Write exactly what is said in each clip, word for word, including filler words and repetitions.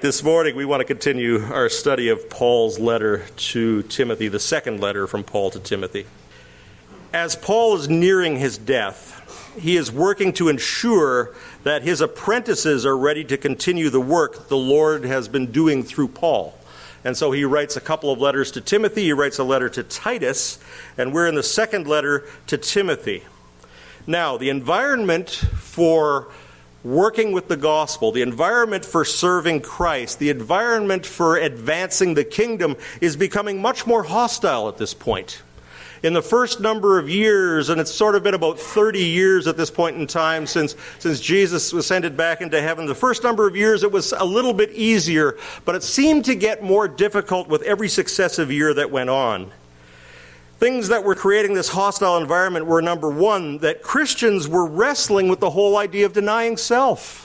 This morning we want to continue our study of Paul's letter to Timothy, the second letter from Paul to Timothy. As Paul is nearing his death, he is working to ensure that his apprentices are ready to continue the work the Lord has been doing through Paul. And so he writes a couple of letters to Timothy, he writes a letter to Titus, and we're in the second letter to Timothy. Now, the environment for working with the gospel, the environment for serving Christ, the environment for advancing the kingdom is becoming much more hostile at this point. In the first number of years, and it's sort of been about thirty years at this point in time since, since Jesus was ascended back into heaven, the first number of years it was a little bit easier, but it seemed to get more difficult with every successive year that went on. Things that were creating this hostile environment were, number one, that Christians were wrestling with the whole idea of denying self.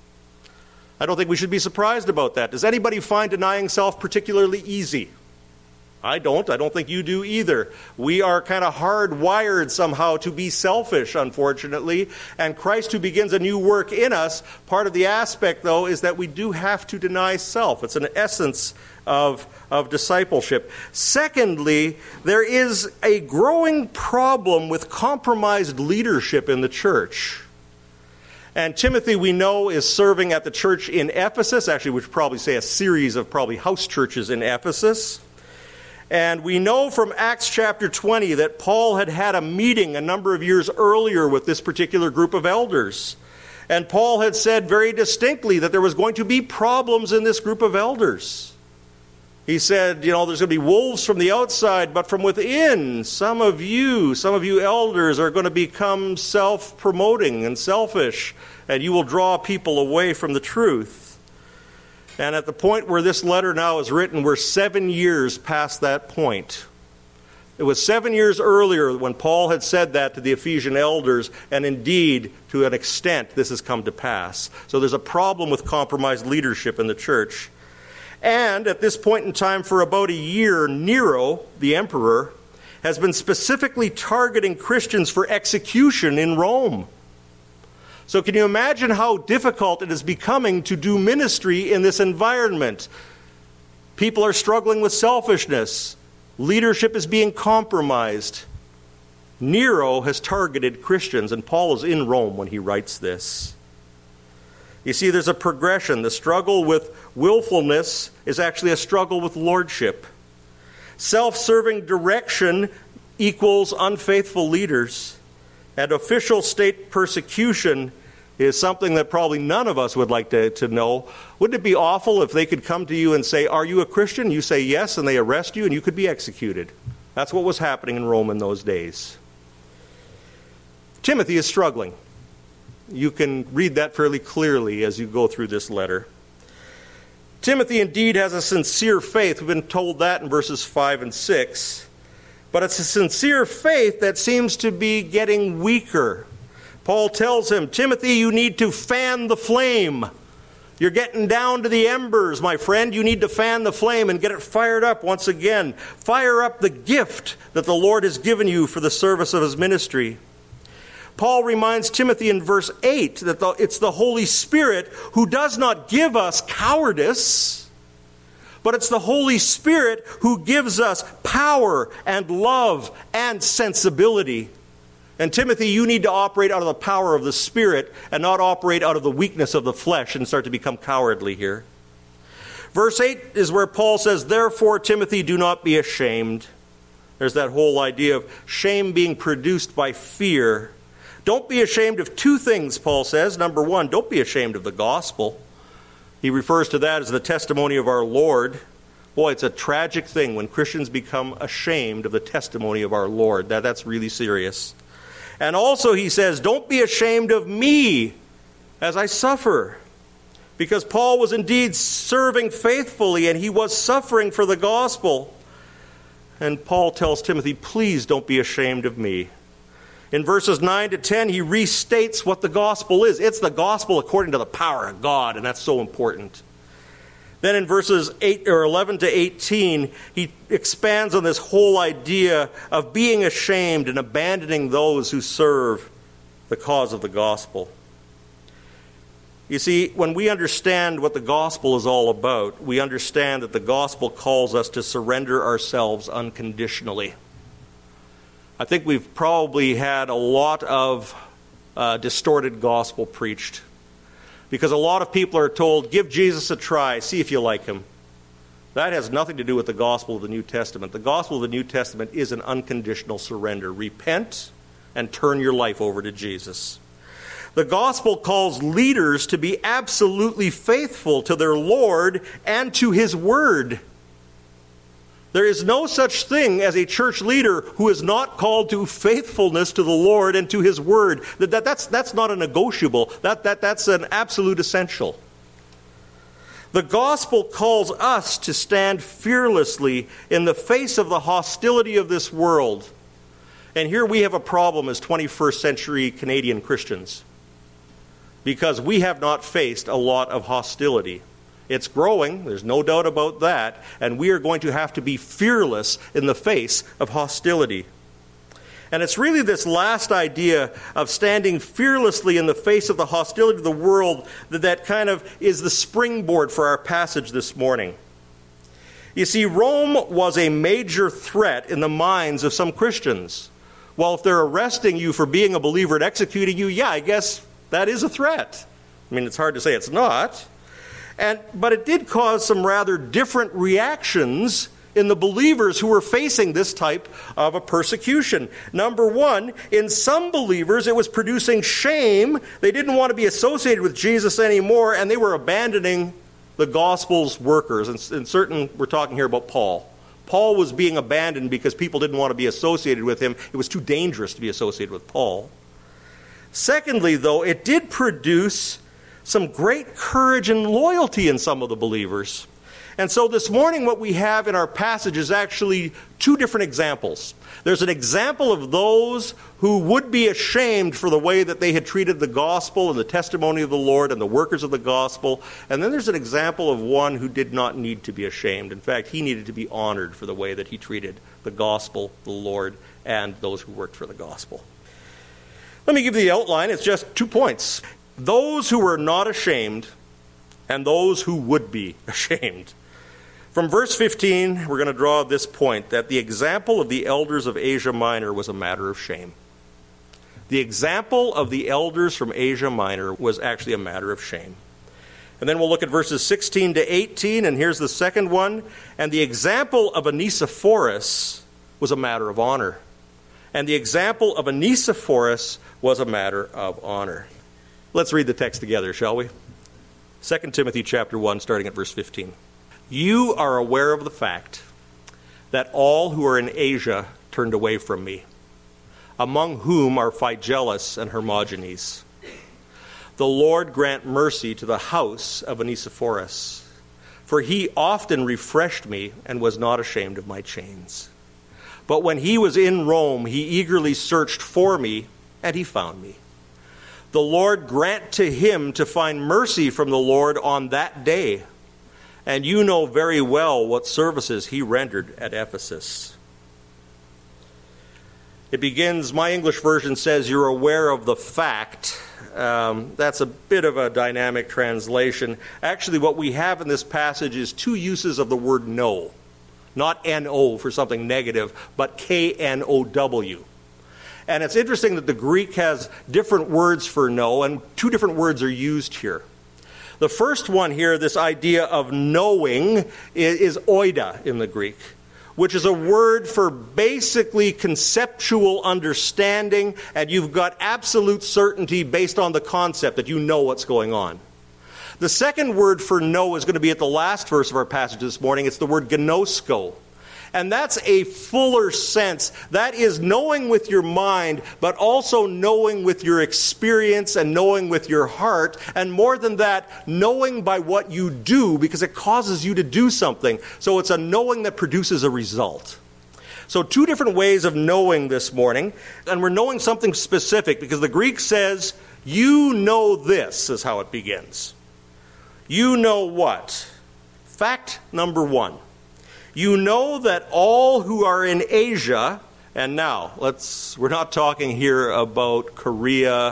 I don't think we should be surprised about that. Does anybody find denying self particularly easy? I don't. I don't think you do either. We are kind of hardwired somehow to be selfish, unfortunately. And Christ, who begins a new work in us, part of the aspect, though, is that we do have to deny self. It's an essence of, of discipleship. Secondly, there is a growing problem with compromised leadership in the church. And Timothy, we know, is serving at the church in Ephesus. Actually, we should probably say a series of probably house churches in Ephesus. And we know from Acts chapter twenty that Paul had had a meeting a number of years earlier with this particular group of elders. And Paul had said very distinctly that there was going to be problems in this group of elders. He said, you know, there's going to be wolves from the outside, but from within, some of you, some of you elders are going to become self-promoting and selfish, and you will draw people away from the truth. And at the point where this letter now is written, we're seven years past that point. It was seven years earlier when Paul had said that to the Ephesian elders, and indeed, to an extent, this has come to pass. So there's a problem with compromised leadership in the church. And at this point in time, for about a year, Nero, the emperor, has been specifically targeting Christians for execution in Rome. So can you imagine how difficult it is becoming to do ministry in this environment? People are struggling with selfishness. Leadership is being compromised. Nero has targeted Christians, and Paul is in Rome when he writes this. You see, there's a progression. The struggle with willfulness is actually a struggle with lordship. Self-serving direction equals unfaithful leaders. And official state persecution is something that probably none of us would like to, to know. Wouldn't it be awful if they could come to you and say, "Are you a Christian?" You say yes, and they arrest you, and you could be executed. That's what was happening in Rome in those days. Timothy is struggling. You can read that fairly clearly as you go through this letter. Timothy indeed has a sincere faith. We've been told that in verses five and six. But it's a sincere faith that seems to be getting weaker. Paul tells him, Timothy, you need to fan the flame. You're getting down to the embers, my friend. You need to fan the flame and get it fired up once again. Fire up the gift that the Lord has given you for the service of his ministry. Paul reminds Timothy in verse eight that the, it's the Holy Spirit who does not give us cowardice, but it's the Holy Spirit who gives us power and love and sensibility. And Timothy, you need to operate out of the power of the Spirit and not operate out of the weakness of the flesh and start to become cowardly here. Verse eight is where Paul says, therefore, Timothy, do not be ashamed. There's that whole idea of shame being produced by fear. Don't be ashamed of two things, Paul says. Number one, don't be ashamed of the gospel. He refers to that as the testimony of our Lord. Boy, it's a tragic thing when Christians become ashamed of the testimony of our Lord. That, that's really serious. And also he says, don't be ashamed of me as I suffer. Because Paul was indeed serving faithfully and he was suffering for the gospel. And Paul tells Timothy, please don't be ashamed of me. In verses nine to ten, he restates what the gospel is. It's the gospel according to the power of God, and that's so important. Then in verses eight or eleven to eighteen, he expands on this whole idea of being ashamed and abandoning those who serve the cause of the gospel. You see, when we understand what the gospel is all about, we understand that the gospel calls us to surrender ourselves unconditionally. I think we've probably had a lot of uh, distorted gospel preached, because a lot of people are told, give Jesus a try, see if you like him. That has nothing to do with the gospel of the New Testament. The gospel of the New Testament is an unconditional surrender. Repent and turn your life over to Jesus. The gospel calls leaders to be absolutely faithful to their Lord and to his word. There is no such thing as a church leader who is not called to faithfulness to the Lord and to his word. That, that, that's, that's not a negotiable. That, that, that's an absolute essential. The gospel calls us to stand fearlessly in the face of the hostility of this world. And here we have a problem as twenty-first century Canadian Christians, because we have not faced a lot of hostility. It's growing, there's no doubt about that, and we are going to have to be fearless in the face of hostility. And it's really this last idea of standing fearlessly in the face of the hostility of the world that, that kind of is the springboard for our passage this morning. You see, Rome was a major threat in the minds of some Christians. Well, if they're arresting you for being a believer and executing you, yeah, I guess that is a threat. I mean, it's hard to say it's not. And, but it did cause some rather different reactions in the believers who were facing this type of a persecution. Number one, in some believers, it was producing shame. They didn't want to be associated with Jesus anymore, and they were abandoning the gospel's workers. And, and certain, we're talking here about Paul. Paul was being abandoned because people didn't want to be associated with him. It was too dangerous to be associated with Paul. Secondly, though, it did produce some great courage and loyalty in some of the believers. And so this morning what we have in our passage is actually two different examples. There's an example of those who would be ashamed for the way that they had treated the gospel and the testimony of the Lord and the workers of the gospel. And then there's an example of one who did not need to be ashamed. In fact, he needed to be honored for the way that he treated the gospel, the Lord, and those who worked for the gospel. Let me give you the outline. It's just two points. Those who were not ashamed and those who would be ashamed. From verse fifteen, we're going to draw this point, that the example of the elders of Asia Minor was a matter of shame. The example of the elders from Asia Minor was actually a matter of shame. And then we'll look at verses sixteen to eighteen, and here's the second one. And the example of Onesiphorus was a matter of honor. And the example of Onesiphorus was a matter of honor. Let's read the text together, shall we? Second Timothy chapter one, starting at verse fifteen. You are aware of the fact that all who are in Asia turned away from me, among whom are Phygellus and Hermogenes. The Lord grant mercy to the house of Onesiphorus, for he often refreshed me and was not ashamed of my chains. But when he was in Rome, he eagerly searched for me, and he found me. The Lord grant to him to find mercy from the Lord on that day. And you know very well what services he rendered at Ephesus. It begins, my English version says, you're aware of the fact. Um, that's a bit of a dynamic translation. Actually, what we have in this passage is two uses of the word know. Not N O for something negative, but K N O W. And it's interesting that the Greek has different words for know, and two different words are used here. The first one here, this idea of knowing, is oida in the Greek, which is a word for basically conceptual understanding, and you've got absolute certainty based on the concept that you know what's going on. The second word for know is going to be at the last verse of our passage this morning. It's the word gnosko. And that's a fuller sense. That is knowing with your mind, but also knowing with your experience and knowing with your heart. And more than that, knowing by what you do, because it causes you to do something. So it's a knowing that produces a result. So two different ways of knowing this morning. And we're knowing something specific, because the Greek says, you know this, is how it begins. You know what? Fact number one. You know that all who are in Asia, and now let's we're not talking here about Korea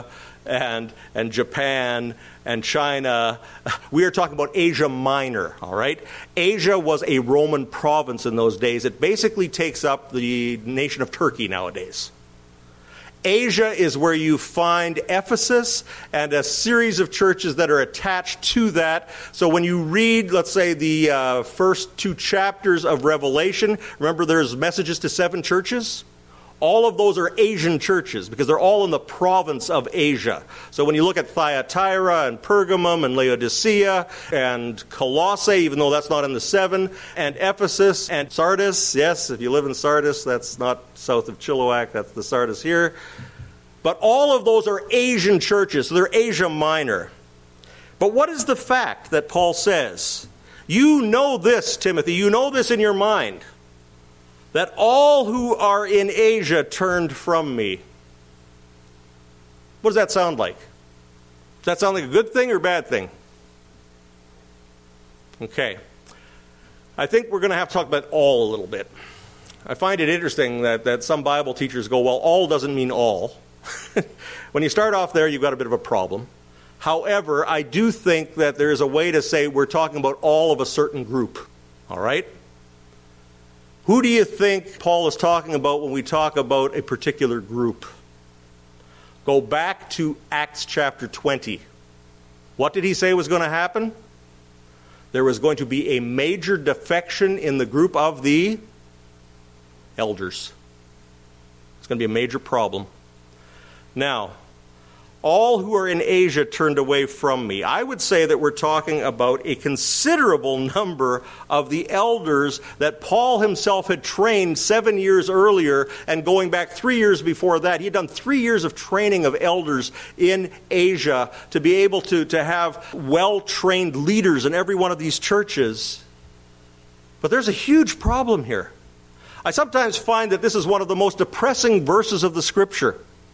and, and Japan and China. We are talking about Asia Minor, all right? Asia was a Roman province in those days. It basically takes up the nation of Turkey nowadays. Asia is where you find Ephesus and a series of churches that are attached to that. So when you read, let's say, the uh, first two chapters of Revelation, remember there's messages to seven churches? All of those are Asian churches because they're all in the province of Asia. So when you look at Thyatira and Pergamum and Laodicea and Colossae, even though that's not in the seven, and Ephesus and Sardis, yes, if you live in Sardis, that's not south of Chilliwack, that's the Sardis here. But all of those are Asian churches, so they're Asia Minor. But what is the fact that Paul says? You know this, Timothy, you know this in your mind, that all who are in Asia turned from me. What does that sound like? Does that sound like a good thing or a bad thing? Okay. I think we're going to have to talk about all a little bit. I find it interesting that, that some Bible teachers go, well, all doesn't mean all. When you start off there, you've got a bit of a problem. However, I do think that there is a way to say we're talking about all of a certain group. All right? Who do you think Paul is talking about when we talk about a particular group? Go back to Acts chapter twenty. What did he say was going to happen? There was going to be a major defection in the group of the elders. It's going to be a major problem. Now, all who are in Asia turned away from me. I would say that we're talking about a considerable number of the elders that Paul himself had trained seven years earlier, and going back three years before that. He had done three years of training of elders in Asia to be able to, to have well-trained leaders in every one of these churches. But there's a huge problem here. I sometimes find that this is one of the most depressing verses of the Scripture.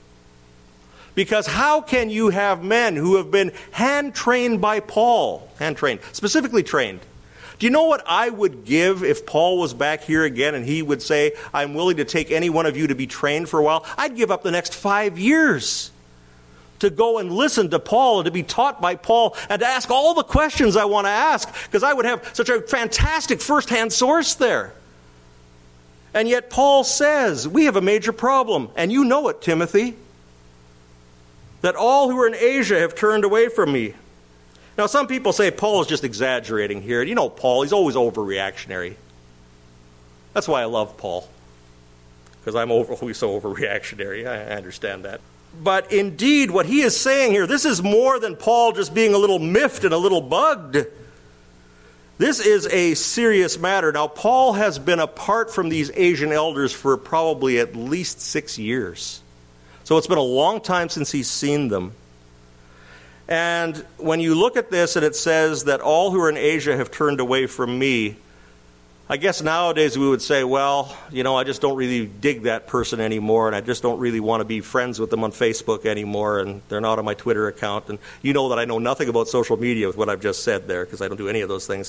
Because how can you have men who have been hand-trained by Paul, hand-trained, specifically trained? Do you know what I would give if Paul was back here again and he would say, I'm willing to take any one of you to be trained for a while? I'd give up the next five years to go and listen to Paul and to be taught by Paul and to ask all the questions I want to ask, because I would have such a fantastic first-hand source there. And yet Paul says, we have a major problem, and you know it, Timothy, that all who are in Asia have turned away from me. Now, some people say Paul is just exaggerating here. You know Paul, he's always overreactionary. That's why I love Paul, because I'm over, always so overreactionary. I understand that. But indeed, what he is saying here, this is more than Paul just being a little miffed and a little bugged. This is a serious matter. Now, Paul has been apart from these Asian elders for probably at least six years. So it's been a long time since he's seen them. And when you look at this and it says that all who are in Asia have turned away from me, I guess nowadays we would say, well, you know, I just don't really dig that person anymore, and I just don't really want to be friends with them on Facebook anymore, and they're not on my Twitter account. And you know that I know nothing about social media with what I've just said there, because I don't do any of those things.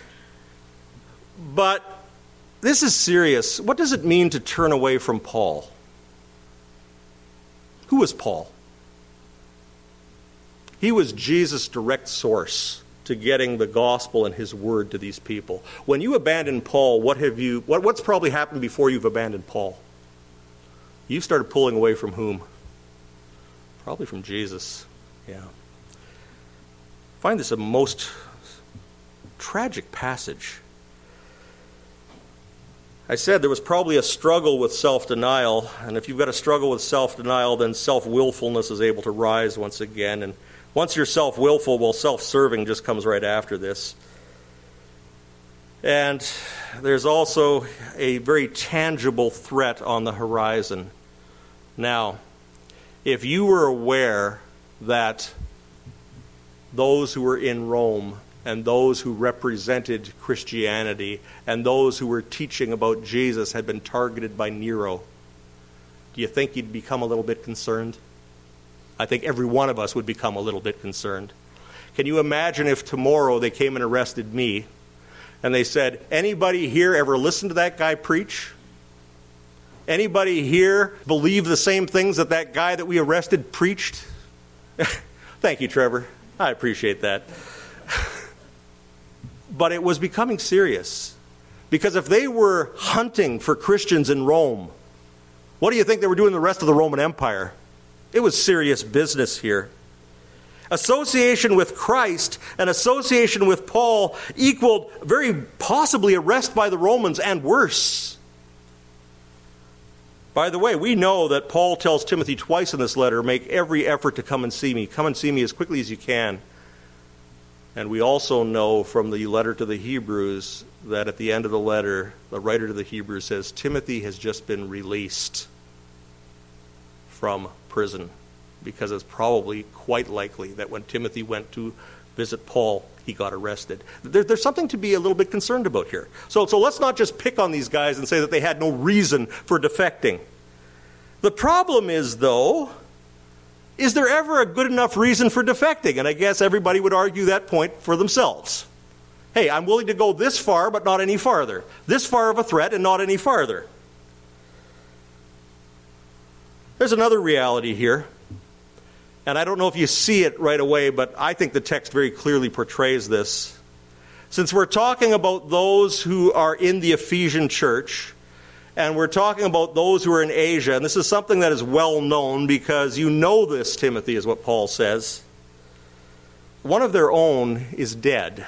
But this is serious. What does it mean to turn away from Paul? Who was Paul? He was Jesus' direct source to getting the gospel and his word to these people. When you abandon Paul, what have you? What, what's probably happened before you've abandoned Paul? You've started pulling away from whom? Probably from Jesus. Yeah. I find this a most tragic passage. I said there was probably a struggle with self-denial, and if you've got a struggle with self-denial, then self-willfulness is able to rise once again. And once you're self-willful, well, self-serving just comes right after this. And there's also a very tangible threat on the horizon. Now, if you were aware that those who were in Rome and those who represented Christianity and those who were teaching about Jesus had been targeted by Nero, do you think you'd become a little bit concerned? I think every one of us would become a little bit concerned. Can you imagine if tomorrow they came and arrested me and they said, anybody here ever listen to that guy preach? Anybody here believe the same things that that guy that we arrested preached? Thank you, Trevor. I appreciate that. But it was becoming serious. Because if they were hunting for Christians in Rome, what do you think they were doing in the rest of the Roman Empire? It was serious business here. Association with Christ and association with Paul equaled very possibly arrest by the Romans and worse. By the way, we know that Paul tells Timothy twice in this letter, make every effort to come and see me. Come and see me as quickly as you can. And we also know from the letter to the Hebrews that at the end of the letter, the writer to the Hebrews says, Timothy has just been released from prison. Because it's probably quite likely that when Timothy went to visit Paul, he got arrested. There, there's something to be a little bit concerned about here. So, so let's not just pick on these guys and say that they had no reason for defecting. The problem is, though, is there ever a good enough reason for defecting? And I guess everybody would argue that point for themselves. Hey, I'm willing to go this far, but not any farther. This far of a threat and not any farther. There's another reality here. And I don't know if you see it right away, but I think the text very clearly portrays this. Since we're talking about those who are in the Ephesian church, and we're talking about those who are in Asia, and this is something that is well known because you know this, Timothy, is what Paul says. One of their own is dead.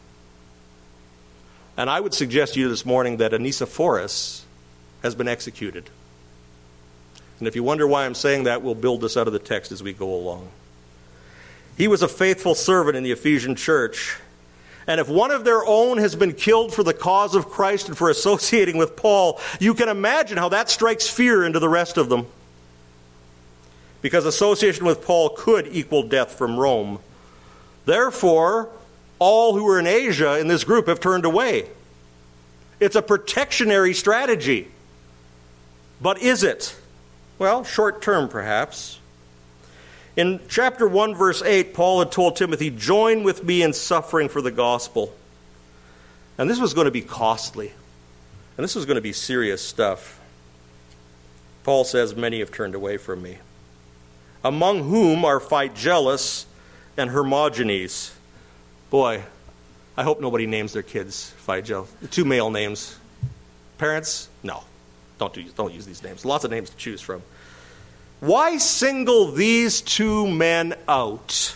And I would suggest to you this morning that Onesiphorus has been executed. And if you wonder why I'm saying that, we'll build this out of the text as we go along. He was a faithful servant in the Ephesian church. And if one of their own has been killed for the cause of Christ and for associating with Paul, you can imagine how that strikes fear into the rest of them. Because association with Paul could equal death from Rome. Therefore, all who are in Asia in this group have turned away. It's a protectionary strategy. But is it? Well, short term perhaps. In chapter one, verse eight, Paul had told Timothy, join with me in suffering for the gospel. And this was going to be costly. And this was going to be serious stuff. Paul says, many have turned away from me. Among whom are Phygellus and Hermogenes. Boy, I hope nobody names their kids Phygellus. The two male names. Parents? No. Don't do, don't use these names. Lots of names to choose from. Why single these two men out?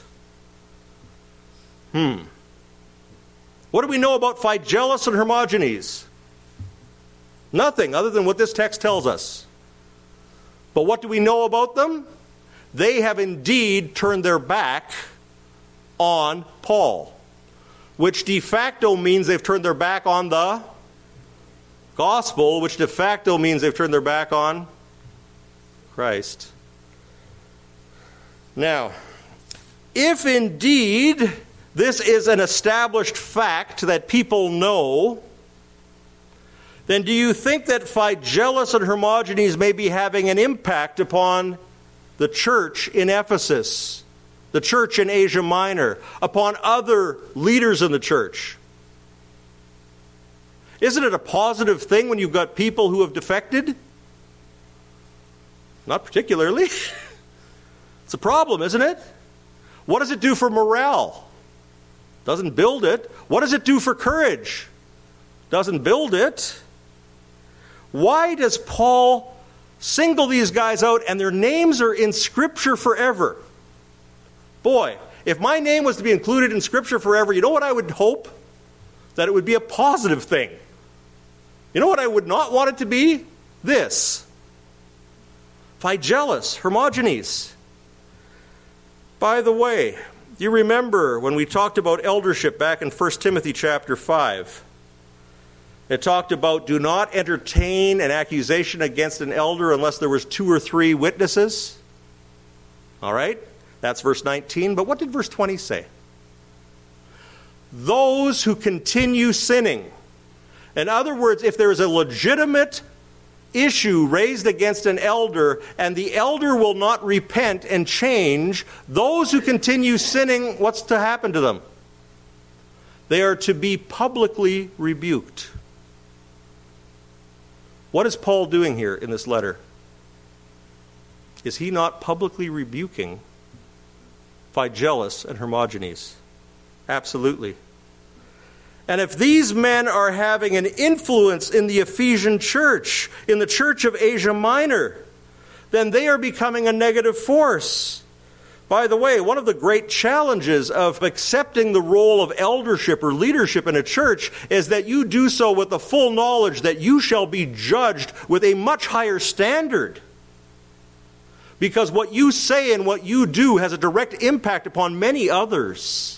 Hmm. What do we know about Phygellus and Hermogenes? Nothing other than what this text tells us. But what do we know about them? They have indeed turned their back on Paul, which de facto means they've turned their back on the gospel, which de facto means they've turned their back on Christ. Now, if indeed this is an established fact that people know, then do you think that Phygellus and Hermogenes may be having an impact upon the church in Ephesus, the church in Asia Minor, upon other leaders in the church? Isn't it a positive thing when you've got people who have defected? Not particularly. It's a problem, isn't it? What does it do for morale? Doesn't build it. What does it do for courage? Doesn't build it. Why does Paul single these guys out and their names are in Scripture forever? Boy, if my name was to be included in Scripture forever, you know what I would hope? That it would be a positive thing. You know what I would not want it to be? This. Phygellus, Hermogenes. By the way, you remember when we talked about eldership back in First Timothy chapter five. It talked about do not entertain an accusation against an elder unless there was two or three witnesses. All right? That's verse nineteen. But what did verse twenty say? Those who continue sinning. In other words, if there is a legitimate issue raised against an elder and the elder will not repent and change, those who continue sinning, what's to happen to them? They are to be publicly rebuked. What is Paul doing here in this letter? Is he not publicly rebuking Phygellus and Hermogenes. Absolutely. And if these men are having an influence in the Ephesian church, in the church of Asia Minor, then they are becoming a negative force. By the way, one of the great challenges of accepting the role of eldership or leadership in a church is that you do so with the full knowledge that you shall be judged with a much higher standard. Because what you say and what you do has a direct impact upon many others.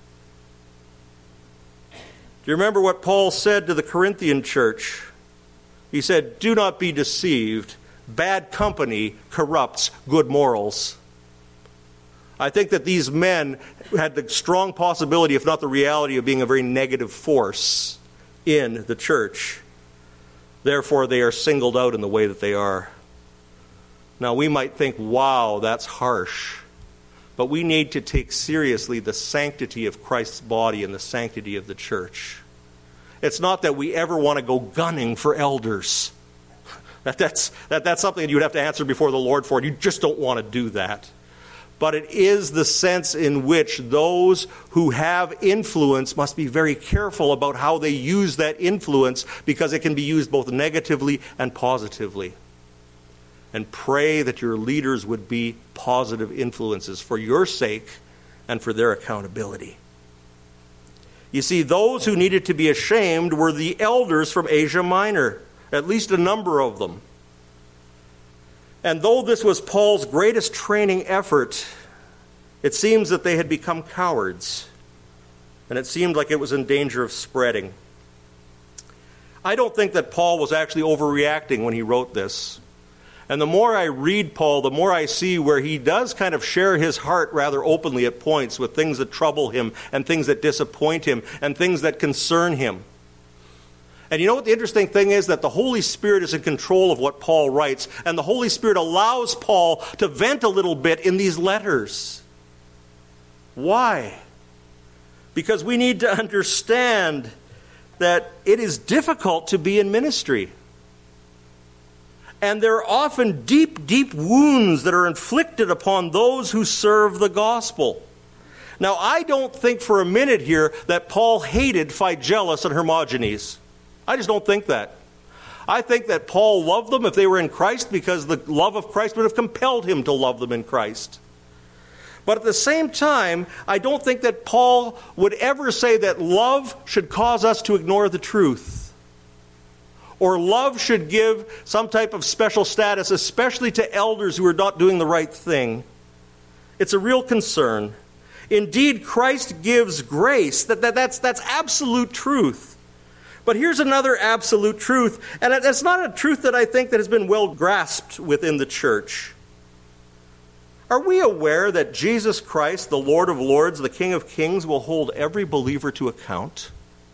Do you remember what Paul said to the Corinthian church? He said, "Do not be deceived. Bad company corrupts good morals." I think that these men had the strong possibility, if not the reality, of being a very negative force in the church. Therefore, they are singled out in the way that they are. Now, we might think, wow, that's harsh. But we need to take seriously the sanctity of Christ's body and the sanctity of the church. It's not that we ever want to go gunning for elders. That, that's, that, that's something that you would have to answer before the Lord for. You just don't want to do that. But it is the sense in which those who have influence must be very careful about how they use that influence, because it can be used both negatively and positively. And pray that your leaders would be positive influences for your sake and for their accountability. You see, those who needed to be ashamed were the elders from Asia Minor, at least a number of them. And though this was Paul's greatest training effort, it seems that they had become cowards, and it seemed like it was in danger of spreading. I don't think that Paul was actually overreacting when he wrote this. And the more I read Paul, the more I see where he does kind of share his heart rather openly at points with things that trouble him and things that disappoint him and things that concern him. And you know what the interesting thing is? That the Holy Spirit is in control of what Paul writes, and the Holy Spirit allows Paul to vent a little bit in these letters. Why? Because we need to understand that it is difficult to be in ministry. And there are often deep, deep wounds that are inflicted upon those who serve the gospel. Now, I don't think for a minute here that Paul hated Phygellus and Hermogenes. I just don't think that. I think that Paul loved them if they were in Christ, because the love of Christ would have compelled him to love them in Christ. But at the same time, I don't think that Paul would ever say that love should cause us to ignore the truth. Or love should give some type of special status, especially to elders who are not doing the right thing. It's a real concern. Indeed, Christ gives grace. That, that, that's, that's absolute truth. But here's another absolute truth, and it's not a truth that I think that has been well grasped within the church. Are we aware that Jesus Christ, the Lord of Lords, the King of Kings, will hold every believer to account?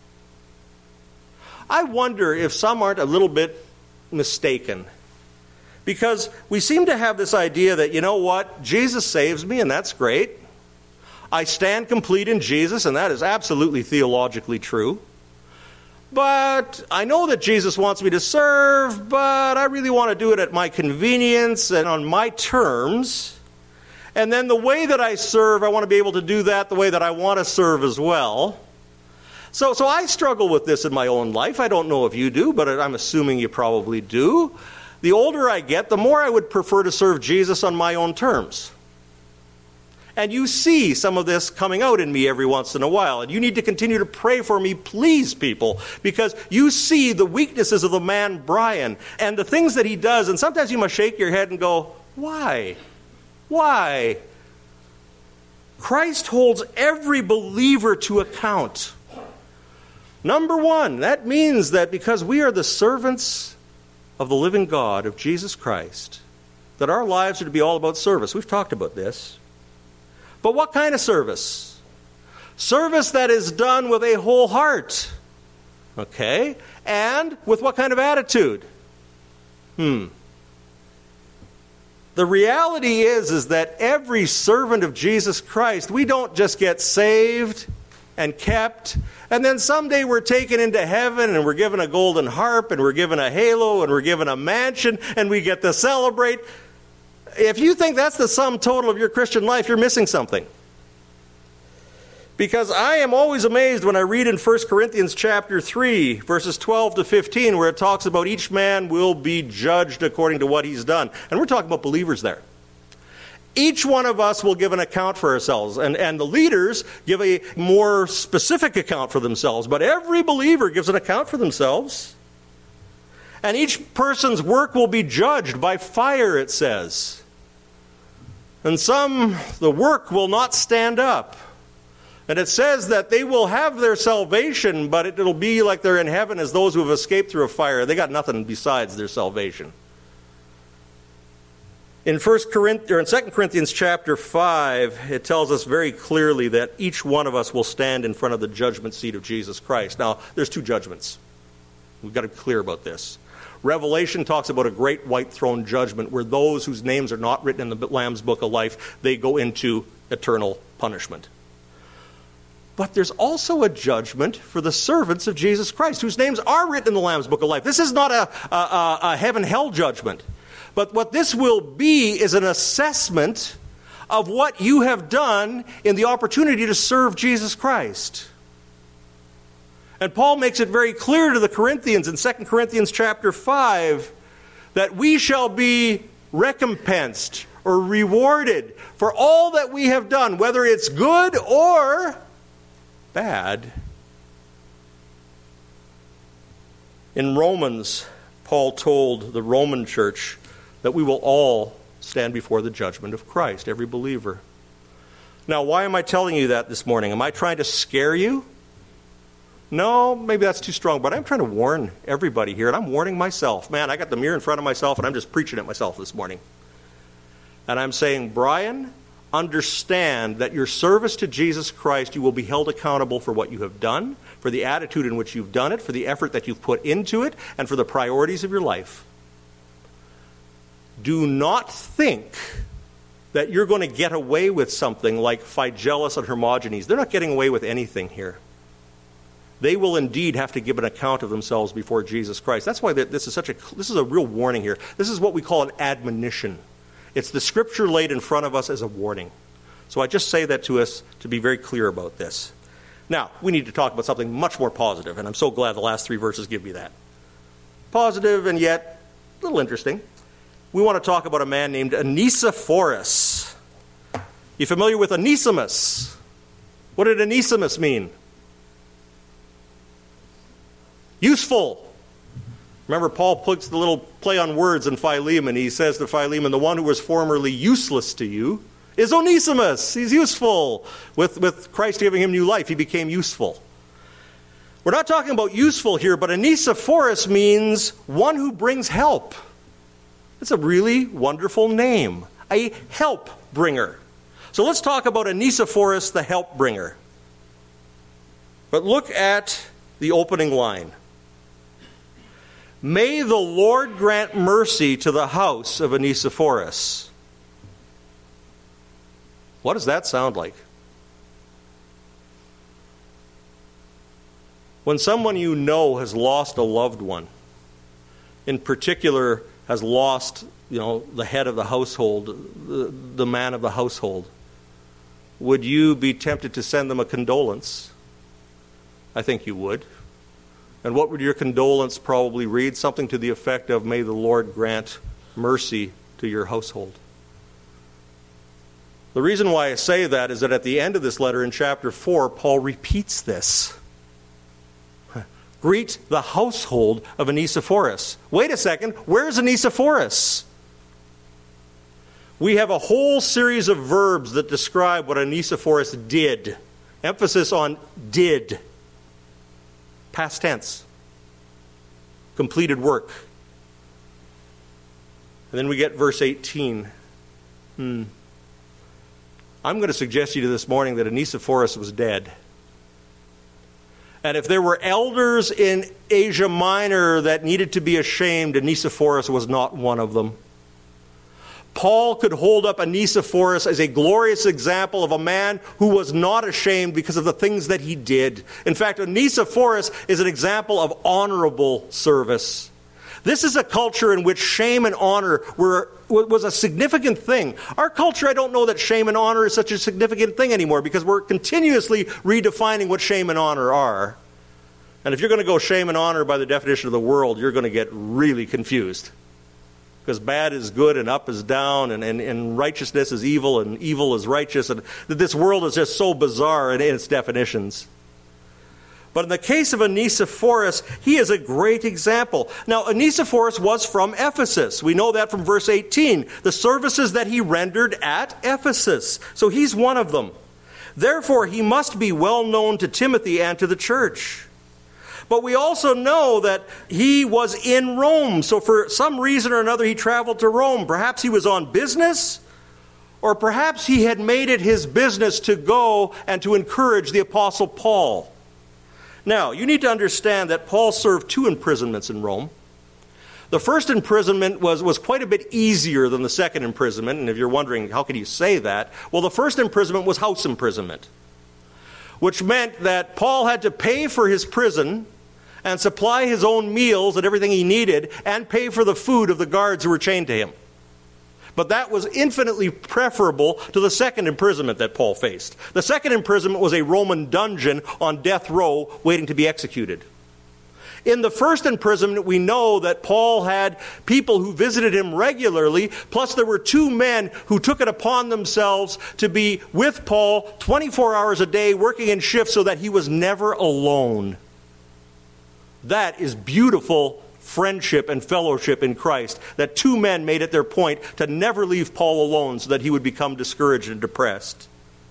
I wonder if some aren't a little bit mistaken. Because we seem to have this idea that, you know what, Jesus saves me, and that's great. I stand complete in Jesus, and that is absolutely theologically true. But I know that Jesus wants me to serve, but I really want to do it at my convenience and on my terms. And then the way that I serve, I want to be able to do that the way that I want to serve as well. So, so I struggle with this in my own life. I don't know if you do, but I'm assuming you probably do. The older I get, the more I would prefer to serve Jesus on my own terms. And you see some of this coming out in me every once in a while. And you need to continue to pray for me, please, people, because you see the weaknesses of the man Brian and the things that he does. And sometimes you must shake your head and go, why? Why? Christ holds every believer to account. Number one, that means that because we are the servants of the living God, of Jesus Christ, that our lives are to be all about service. We've talked about this. But what kind of service? Service that is done with a whole heart. Okay? And with what kind of attitude? Hmm. The reality is, is that every servant of Jesus Christ, we don't just get saved and kept, and then someday we're taken into heaven and we're given a golden harp and we're given a halo and we're given a mansion and we get to celebrate. If you think that's the sum total of your Christian life, you're missing something. Because I am always amazed when I read in First Corinthians chapter three, verses twelve to fifteen, where it talks about each man will be judged according to what he's done. And we're talking about believers there. Each one of us will give an account for ourselves, and, and the leaders give a more specific account for themselves, but every believer gives an account for themselves. And each person's work will be judged by fire, it says. And some, the work will not stand up. And it says that they will have their salvation, but it'll be like they're in heaven as those who have escaped through a fire. They got nothing besides their salvation. In First Corinthians, or in Second Corinthians chapter five, it tells us very clearly that each one of us will stand in front of the judgment seat of Jesus Christ. Now, there's two judgments. We've got to be clear about this. Revelation talks about a great white throne judgment where those whose names are not written in the Lamb's Book of Life, they go into eternal punishment. But there's also a judgment for the servants of Jesus Christ, whose names are written in the Lamb's Book of Life. This is not a, a, a heaven-hell judgment. But what this will be is an assessment of what you have done in the opportunity to serve Jesus Christ. And Paul makes it very clear to the Corinthians in Second Corinthians chapter five that we shall be recompensed or rewarded for all that we have done, whether it's good or bad. In Romans, Paul told the Roman church that we will all stand before the judgment of Christ, every believer. Now, why am I telling you that this morning? Am I trying to scare you? No, maybe that's too strong, but I'm trying to warn everybody here, and I'm warning myself. Man, I got the mirror in front of myself, and I'm just preaching at myself this morning. And I'm saying, Brian, understand that your service to Jesus Christ, you will be held accountable for what you have done, for the attitude in which you've done it, for the effort that you've put into it, and for the priorities of your life. Do not think that you're going to get away with something like Phygellus and Hermogenes. They're not getting away with anything here. They will indeed have to give an account of themselves before Jesus Christ. That's why this is such a this is a real warning here. This is what we call an admonition. It's the scripture laid in front of us as a warning. So I just say that to us to be very clear about this. Now, we need to talk about something much more positive, and I'm so glad the last three verses give me that. Positive and yet a little interesting. We want to talk about a man named Onesiphorus. You familiar with Onesimus? What did Onesimus mean? Useful. Remember, Paul puts the little play on words in Philemon. He says to Philemon, the one who was formerly useless to you is Onesimus. He's useful. With, with Christ giving him new life, he became useful. We're not talking about useful here, but Onesiphorus means one who brings help. It's a really wonderful name, a help bringer. So let's talk about Onesiphorus, the help bringer. But look at the opening line. May the Lord grant mercy to the house of Onesiphorus. What does that sound like? When someone you know has lost a loved one, in particular has lost, you know, the head of the household, the, the man of the household, would you be tempted to send them a condolence? I think you would. And what would your condolence probably read? Something to the effect of, may the Lord grant mercy to your household. The reason why I say that is that at the end of this letter in chapter four, Paul repeats this. Greet the household of Onesiphorus. Wait a second, where's Onesiphorus? We have a whole series of verbs that describe what Onesiphorus did. Emphasis on did. Past tense. Completed work. And then we get verse eighteen. Hmm. I'm going to suggest to you this morning that Onesiphorus was dead. And if there were elders in Asia Minor that needed to be ashamed, Onesiphorus was not one of them. Paul could hold up Onesiphorus as a glorious example of a man who was not ashamed because of the things that he did. In fact, Onesiphorus is an example of honorable service. This is a culture in which shame and honor were was a significant thing. Our culture, I don't know that shame and honor is such a significant thing anymore because we're continuously redefining what shame and honor are. And if you're going to go shame and honor by the definition of the world, you're going to get really confused. Because bad is good and up is down and, and, and righteousness is evil and evil is righteous. And this world is just so bizarre in, in its definitions. But in the case of Onesiphorus, he is a great example. Now, Onesiphorus was from Ephesus. We know that from verse eighteen. The services that he rendered at Ephesus. So he's one of them. Therefore, he must be well known to Timothy and to the church. But we also know that he was in Rome. So for some reason or another, he traveled to Rome. Perhaps he was on business, or perhaps he had made it his business to go and to encourage the Apostle Paul. Now, you need to understand that Paul served two imprisonments in Rome. The first imprisonment was, was quite a bit easier than the second imprisonment. And if you're wondering, how can you say that? Well, the first imprisonment was house imprisonment, which meant that Paul had to pay for his prison and supply his own meals and everything he needed, and pay for the food of the guards who were chained to him. But that was infinitely preferable to the second imprisonment that Paul faced. The second imprisonment was a Roman dungeon on death row waiting to be executed. In the first imprisonment, we know that Paul had people who visited him regularly, plus there were two men who took it upon themselves to be with Paul twenty-four hours a day, working in shifts so that he was never alone. That is beautiful friendship and fellowship in Christ, that two men made it their point to never leave Paul alone so that he would become discouraged and depressed.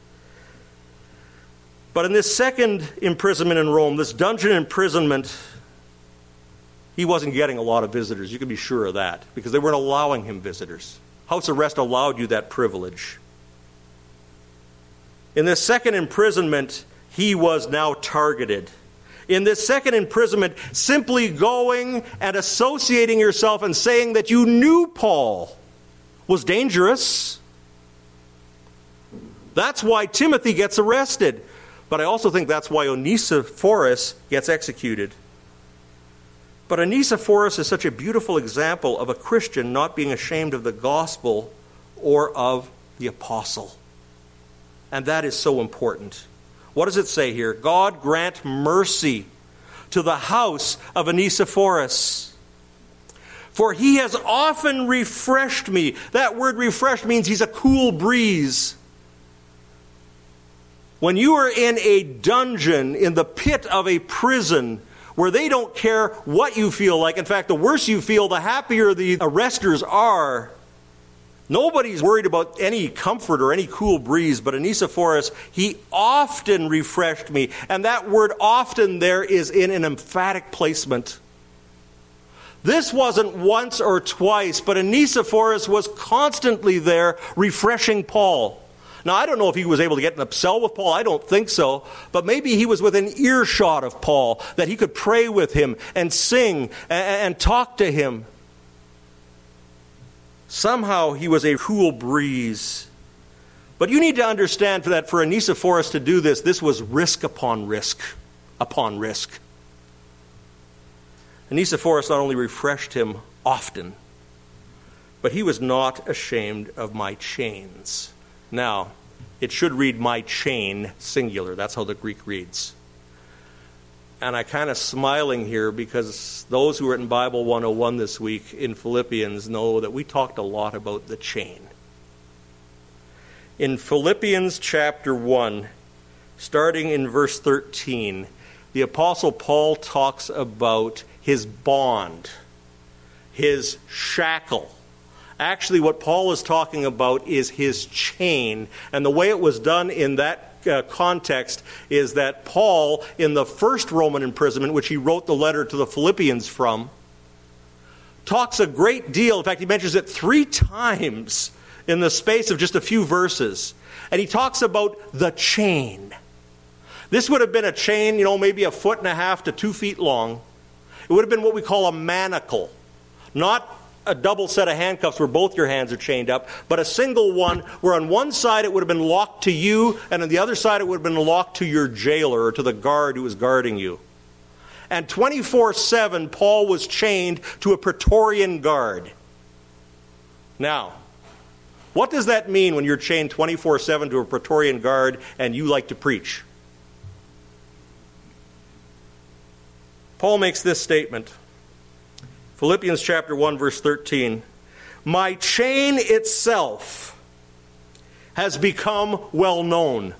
But in this second imprisonment in Rome, this dungeon imprisonment, he wasn't getting a lot of visitors. You can be sure of that, because they weren't allowing him visitors. House arrest allowed you that privilege. In this second imprisonment, he was now targeted. In this second imprisonment, simply going and associating yourself and saying that you knew Paul was dangerous. That's why Timothy gets arrested. But I also think that's why Onesiphorus gets executed. But Onesiphorus is such a beautiful example of a Christian not being ashamed of the gospel or of the apostle. And that is so important. What does it say here? God grant mercy to the house of Onesiphorus, for he has often refreshed me. That word refreshed means he's a cool breeze. When you are in a dungeon, in the pit of a prison, where they don't care what you feel like, in fact, the worse you feel, the happier the arresters are. Nobody's worried about any comfort or any cool breeze, but Onesiphorus, he often refreshed me. And that word often there is in an emphatic placement. This wasn't once or twice, but Onesiphorus was constantly there refreshing Paul. Now, I don't know if he was able to get in a cell with Paul. I don't think so. But maybe he was within earshot of Paul, that he could pray with him and sing and, and talk to him. Somehow he was a cool breeze. But you need to understand that for Onesiphorus to do this, this was risk upon risk upon risk. Onesiphorus not only refreshed him often, but he was not ashamed of my chains. Now, it should read my chain, singular. That's how the Greek reads. And I'm kind of smiling here because those who are in Bible one oh one this week in Philippians know that we talked a lot about the chain. In Philippians chapter one, starting in verse thirteen, the Apostle Paul talks about his bond, his shackle. Actually, what Paul is talking about is his chain. And the way it was done in that uh, context is that Paul, in the first Roman imprisonment, which he wrote the letter to the Philippians from, talks a great deal. In fact, he mentions it three times in the space of just a few verses. And he talks about the chain. This would have been a chain, you know, maybe a foot and a half to two feet long. It would have been what we call a manacle. Not a double set of handcuffs where both your hands are chained up, but a single one where on one side it would have been locked to you, and on the other side it would have been locked to your jailer or to the guard who was guarding you. and twenty-four seven Paul was chained to a Praetorian guard. Now, what does that mean when you're chained twenty-four seven to a Praetorian guard and you like to preach? Paul makes this statement. Philippians chapter one, verse thirteen. My chain itself has become well known.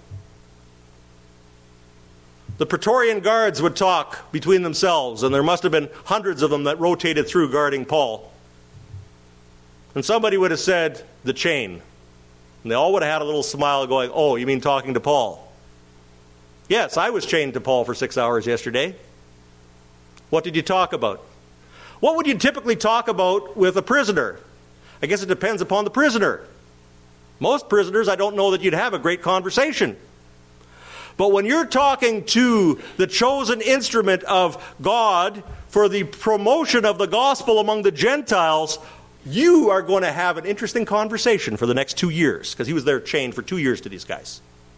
The Praetorian guards would talk between themselves, and there must have been hundreds of them that rotated through guarding Paul. And somebody would have said, the chain. And they all would have had a little smile going, oh, you mean talking to Paul? Yes, I was chained to Paul for six hours yesterday. What did you talk about? What would you typically talk about with a prisoner? I guess it depends upon the prisoner. Most prisoners, I don't know that you'd have a great conversation. But when you're talking to the chosen instrument of God for the promotion of the gospel among the Gentiles, you are going to have an interesting conversation for the next two years, because he was there chained for two years to these guys.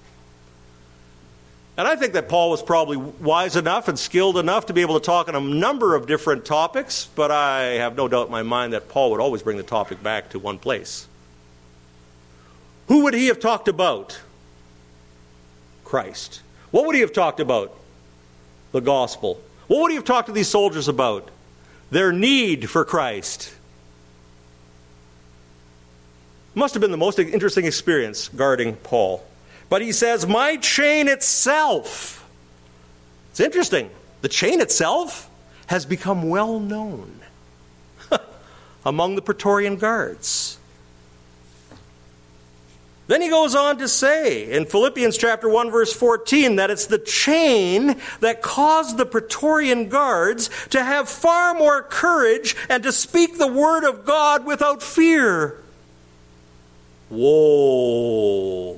And I think that Paul was probably wise enough and skilled enough to be able to talk on a number of different topics, but I have no doubt in my mind that Paul would always bring the topic back to one place. Who would he have talked about? Christ. What would he have talked about? The gospel. What would he have talked to these soldiers about? Their need for Christ. Must have been the most interesting experience guarding Paul. But he says, my chain itself. It's interesting. The chain itself has become well known among the Praetorian guards. Then he goes on to say in Philippians chapter one, verse fourteen, that it's the chain that caused the Praetorian guards to have far more courage and to speak the word of God without fear. Whoa.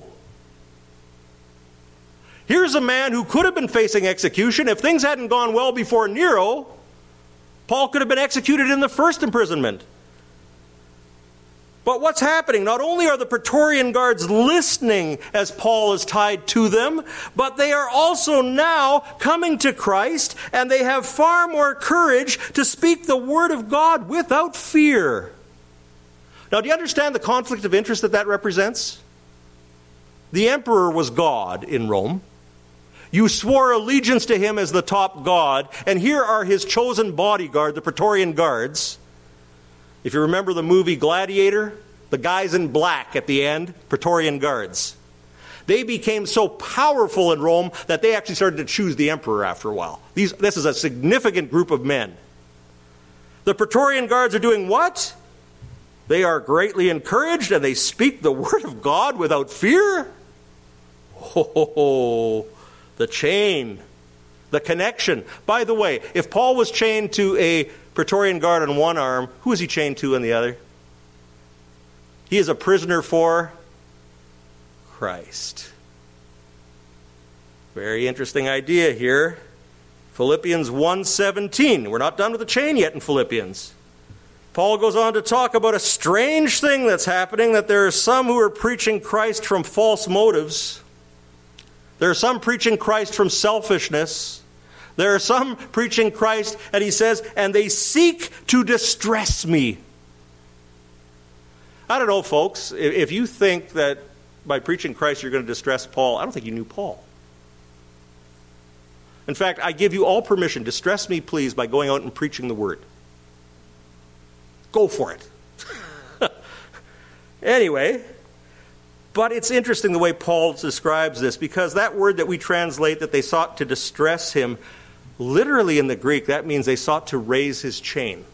Here's a man who could have been facing execution. If things hadn't gone well before Nero, Paul could have been executed in the first imprisonment. But what's happening? Not only are the Praetorian guards listening as Paul is tied to them, but they are also now coming to Christ, and they have far more courage to speak the word of God without fear. Now, do you understand the conflict of interest that that represents? The emperor was God in Rome. You swore allegiance to him as the top god, and here are his chosen bodyguard, the Praetorian guards. If you remember the movie Gladiator, the guys in black at the end, Praetorian guards. They became so powerful in Rome that they actually started to choose the emperor after a while. These, this is a significant group of men. The Praetorian guards are doing what? They are greatly encouraged, and they speak the word of God without fear. Oh, the chain, the connection. By the way, if Paul was chained to a Praetorian guard on one arm, who is he chained to on the other? He is a prisoner for Christ. Very interesting idea here. Philippians one seventeen. We're not done with the chain yet in Philippians. Paul goes on to talk about a strange thing that's happening, that there are some who are preaching Christ from false motives. There are some preaching Christ from selfishness. There are some preaching Christ, and he says, and they seek to distress me. I don't know, folks, if you think that by preaching Christ you're going to distress Paul, I don't think you knew Paul. In fact, I give you all permission, distress me, please, by going out and preaching the word. Go for it. Anyway, but it's interesting the way Paul describes this, because that word that we translate that they sought to distress him, literally in the Greek, that means they sought to raise his chain.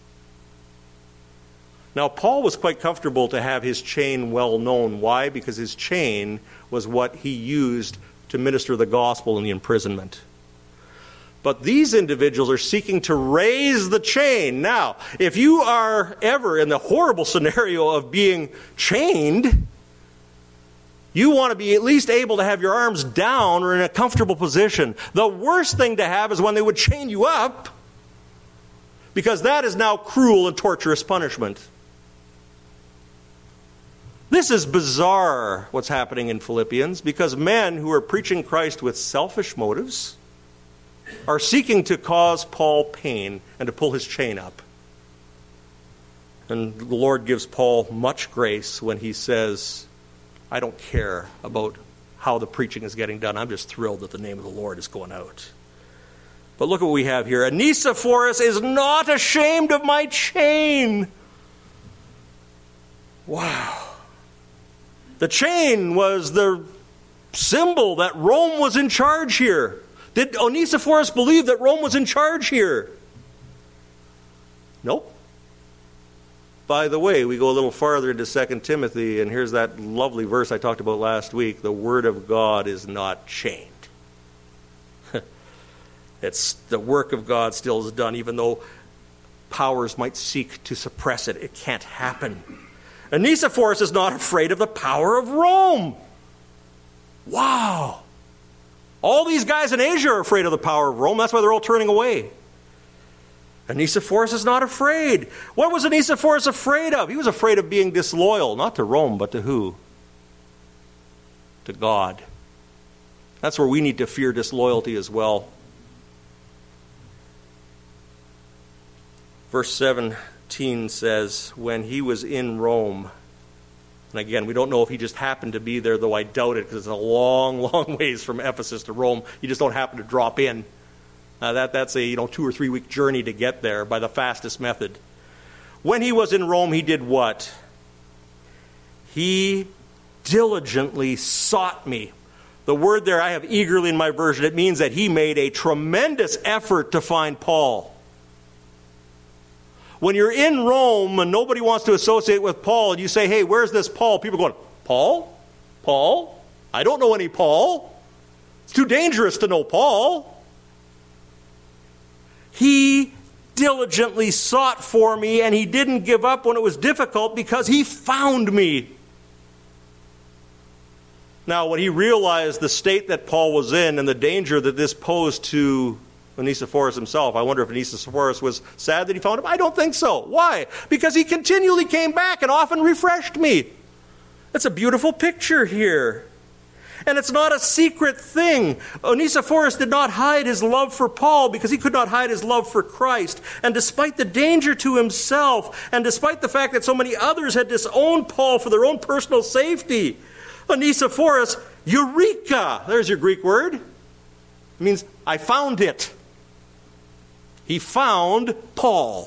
Now, Paul was quite comfortable to have his chain well known. Why? Because his chain was what he used to minister the gospel in the imprisonment. But these individuals are seeking to raise the chain. Now, if you are ever in the horrible scenario of being chained, you want to be at least able to have your arms down or in a comfortable position. The worst thing to have is when they would chain you up, because that is now cruel and torturous punishment. This is bizarre, what's happening in Philippians, because men who are preaching Christ with selfish motives, are seeking to cause Paul pain and to pull his chain up. And the Lord gives Paul much grace when he says, I don't care about how the preaching is getting done. I'm just thrilled that the name of the Lord is going out. But look what we have here. Onesiphorus is not ashamed of my chain. Wow. The chain was the symbol that Rome was in charge here. Did Onesiphorus believe that Rome was in charge here? Nope. By the way, we go a little farther into Second Timothy, and here's that lovely verse I talked about last week. The word of God is not chained. It's the work of God still is done, even though powers might seek to suppress it. It can't happen. Onesiphorus is not afraid of the power of Rome. Wow. All these guys in Asia are afraid of the power of Rome. That's why they're all turning away. Onesiphorus is not afraid. What was Onesiphorus afraid of? He was afraid of being disloyal, not to Rome, but to who? To God. That's where we need to fear disloyalty as well. Verse seventeen says, when he was in Rome, and again, we don't know if he just happened to be there, though I doubt it, because it's a long, long ways from Ephesus to Rome. You just don't happen to drop in. Uh, that, that's a you know two or three week journey to get there by the fastest method. When he was in Rome, he did what? He diligently sought me. The word there I have eagerly in my version. It means that he made a tremendous effort to find Paul. When you're in Rome and nobody wants to associate with Paul, and you say, hey, where's this Paul? People are going, Paul? Paul? I don't know any Paul. It's too dangerous to know Paul. He diligently sought for me, and he didn't give up when it was difficult because he found me. Now, when he realized the state that Paul was in and the danger that this posed to Onesiphorus himself, I wonder if Onesiphorus was sad that he found him. I don't think so. Why? Because he continually came back and often refreshed me. That's a beautiful picture here. And it's not a secret thing. Onesiphorus did not hide his love for Paul because he could not hide his love for Christ. And despite the danger to himself, and despite the fact that so many others had disowned Paul for their own personal safety, Onesiphorus, eureka, there's your Greek word. It means, I found it. He found Paul.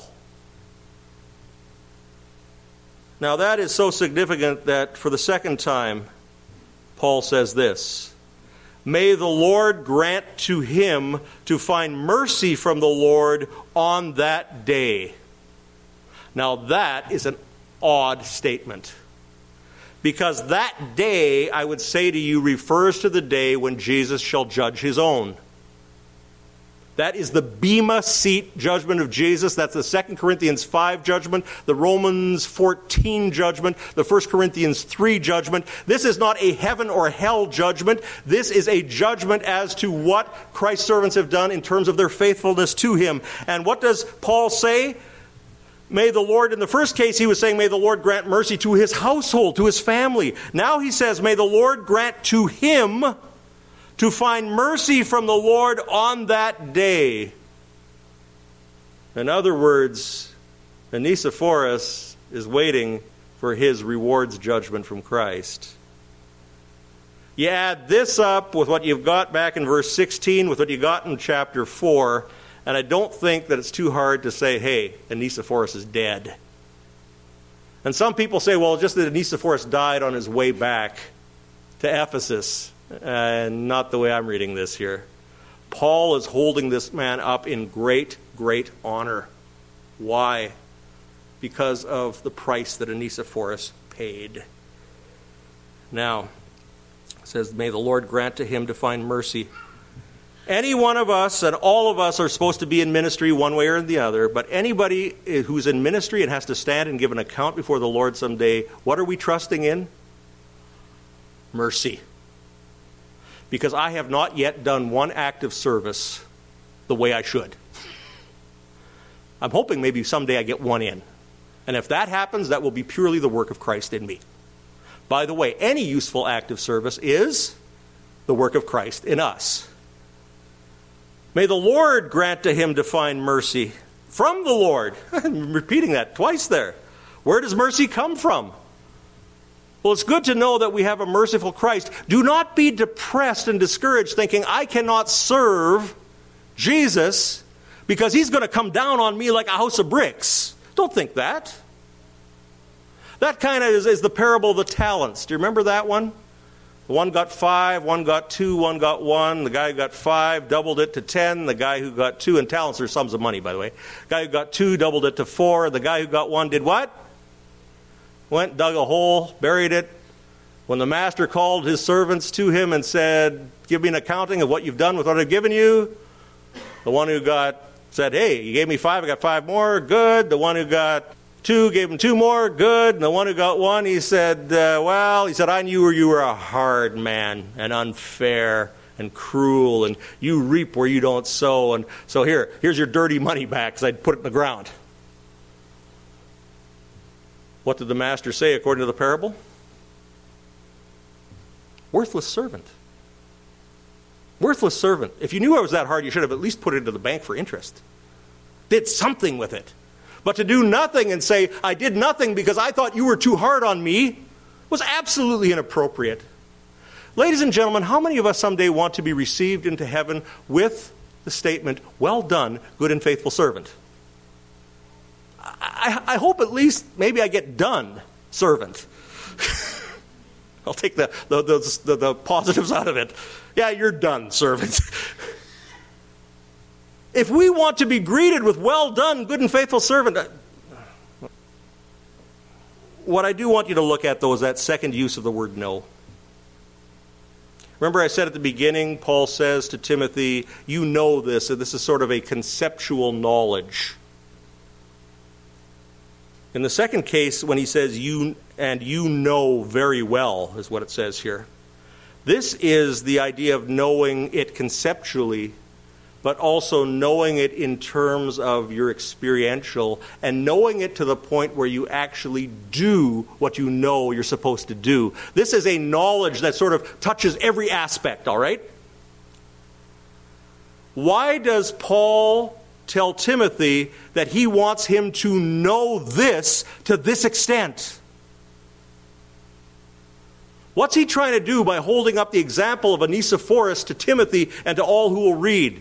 Now that is so significant that for the second time, Paul says this, may the Lord grant to him to find mercy from the Lord on that day. Now that is an odd statement. Because that day, I would say to you, refers to the day when Jesus shall judge his own. That is the Bema seat judgment of Jesus. That's the Second Corinthians five judgment, the Romans fourteen judgment, the First Corinthians three judgment. This is not a heaven or hell judgment. This is a judgment as to what Christ's servants have done in terms of their faithfulness to him. And what does Paul say? May the Lord, in the first case he was saying, may the Lord grant mercy to his household, to his family. Now he says, may the Lord grant to him to find mercy from the Lord on that day. In other words, Onesiphorus is waiting for his rewards judgment from Christ. You add this up with what you've got back in verse sixteen, with what you got in chapter four, and I don't think that it's too hard to say, hey, Onesiphorus is dead. And some people say, well, just that Onesiphorus died on his way back to Ephesus. And not the way I'm reading this here. Paul is holding this man up in great, great honor. Why? Because of the price that Onesiphorus paid. Now, it says, may the Lord grant to him to find mercy. Any one of us, and all of us are supposed to be in ministry one way or the other, but anybody who's in ministry and has to stand and give an account before the Lord someday, what are we trusting in? Mercy. Because I have not yet done one act of service the way I should. I'm hoping maybe someday I get one in. And if that happens, that will be purely the work of Christ in me. By the way, any useful act of service is the work of Christ in us. May the Lord grant to him to find mercy from the Lord. I'm repeating that twice there. Where does mercy come from? Well, it's good to know that we have a merciful Christ. Do not be depressed and discouraged thinking, I cannot serve Jesus because he's going to come down on me like a house of bricks. Don't think that. That kind of is, is the parable of the talents. Do you remember that one? One got five, one got two, one got one. The guy who got five doubled it to ten. The guy who got two, and talents are sums of money, by the way. The guy who got two doubled it to four. The guy who got one did what? Went, dug a hole, buried it. When the master called his servants to him and said, give me an accounting of what you've done with what I've given you, the one who got said, hey, you gave me five, I got five more, good. The one who got two gave him two more, good. And the one who got one, he said, uh, well, he said, I knew you were a hard man and unfair and cruel, and you reap where you don't sow. And so here, here's your dirty money back, because I'd put it in the ground. What did the master say according to the parable? Worthless servant. Worthless servant. If you knew I was that hard, you should have at least put it into the bank for interest. Did something with it. But to do nothing and say, I did nothing because I thought you were too hard on me, was absolutely inappropriate. Ladies and gentlemen, how many of us someday want to be received into heaven with the statement, well done, good and faithful servant? I, I hope at least maybe I get done, servant. I'll take the the, the the the positives out of it. Yeah, you're done, servant. If we want to be greeted with, well done, good and faithful servant, what I do want you to look at, though, is that second use of the word no. Remember I said at the beginning, Paul says to Timothy, you know this, and this is sort of a conceptual knowledge. In the second case, when he says you and you know very well, is what it says here. This is the idea of knowing it conceptually, but also knowing it in terms of your experiential, and knowing it to the point where you actually do what you know you're supposed to do. This is a knowledge that sort of touches every aspect, all right? Why does Paul tell Timothy that he wants him to know this to this extent? What's he trying to do by holding up the example of Onesiphorus to Timothy and to all who will read?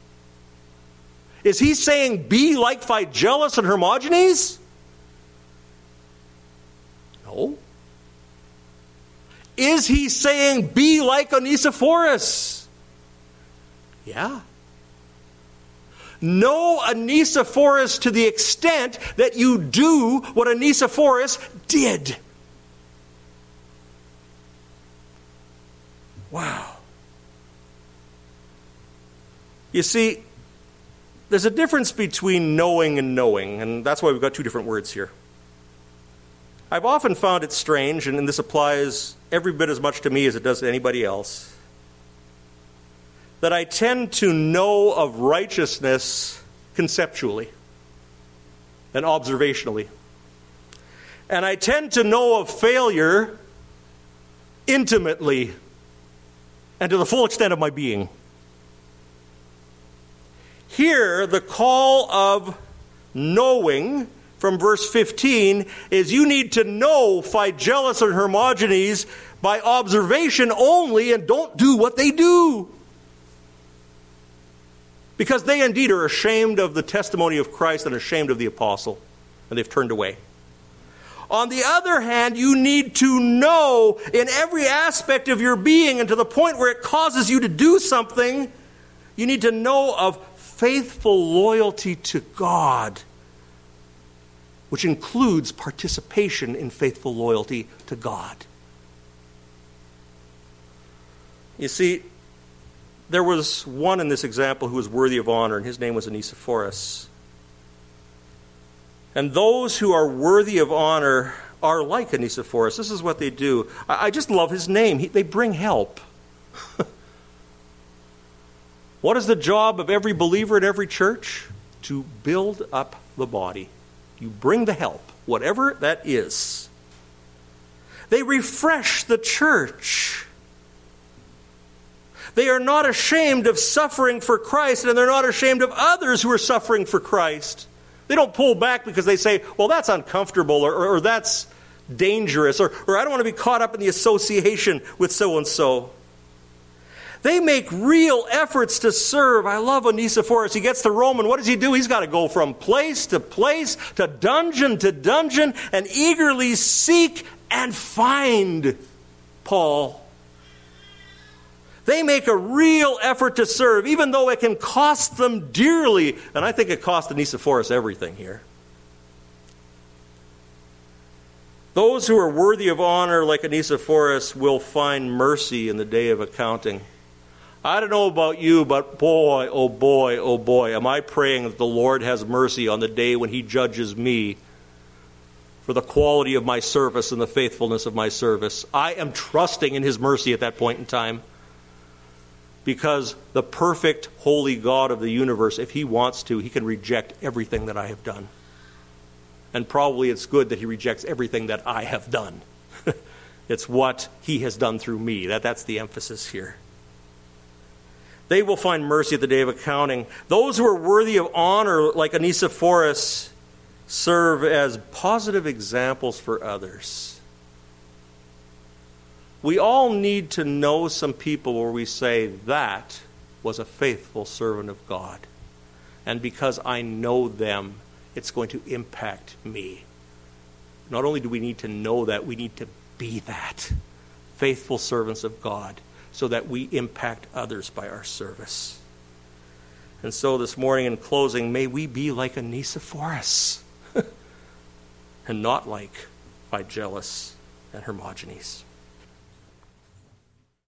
Is he saying, be like Phygelus and Hermogenes? No. Is he saying, be like Onesiphorus? Yeah. Know Onesiphorus to the extent that you do what Onesiphorus did. Wow. You see, there's a difference between knowing and knowing, and that's why we've got two different words here. I've often found it strange, and this applies every bit as much to me as it does to anybody else, that I tend to know of righteousness conceptually and observationally. And I tend to know of failure intimately and to the full extent of my being. Here, the call of knowing from verse fifteen is you need to know Phygelus and Hermogenes by observation only, and don't do what they do. Because they indeed are ashamed of the testimony of Christ and ashamed of the apostle, and they've turned away. On the other hand, you need to know in every aspect of your being, and to the point where it causes you to do something, you need to know of faithful loyalty to God, which includes participation in faithful loyalty to God. You see, there was one in this example who was worthy of honor, and his name was Onesiphorus. And those who are worthy of honor are like Onesiphorus. This is what they do. I, I just love his name. He, they bring help. What is the job of every believer in every church? To build up the body. You bring the help, whatever that is. They refresh the church. They are not ashamed of suffering for Christ, and they're not ashamed of others who are suffering for Christ. They don't pull back because they say, well, that's uncomfortable, or, or, or that's dangerous, or, or I don't want to be caught up in the association with so-and-so. They make real efforts to serve. I love Onesiphorus. He gets to Rome, and what does he do? He's got to go from place to place, to dungeon to dungeon, and eagerly seek and find Paul. They make a real effort to serve, even though it can cost them dearly. And I think it cost Onesiphorus everything here. Those who are worthy of honor, like Onesiphorus, will find mercy in the day of accounting. I don't know about you, but boy, oh boy, oh boy, am I praying that the Lord has mercy on the day when he judges me for the quality of my service and the faithfulness of my service. I am trusting in his mercy at that point in time, because the perfect, holy God of the universe, if he wants to, he can reject everything that I have done. And probably it's good that he rejects everything that I have done. It's what he has done through me. That, that's the emphasis here. They will find mercy at the day of accounting. Those who are worthy of honor, like Onesiphorus, serve as positive examples for others. We all need to know some people where we say, that was a faithful servant of God. And because I know them, it's going to impact me. Not only do we need to know that, we need to be that. Faithful servants of God, so that we impact others by our service. And so this morning in closing, may we be like Onesiphorus and not like Phygellus and Hermogenes.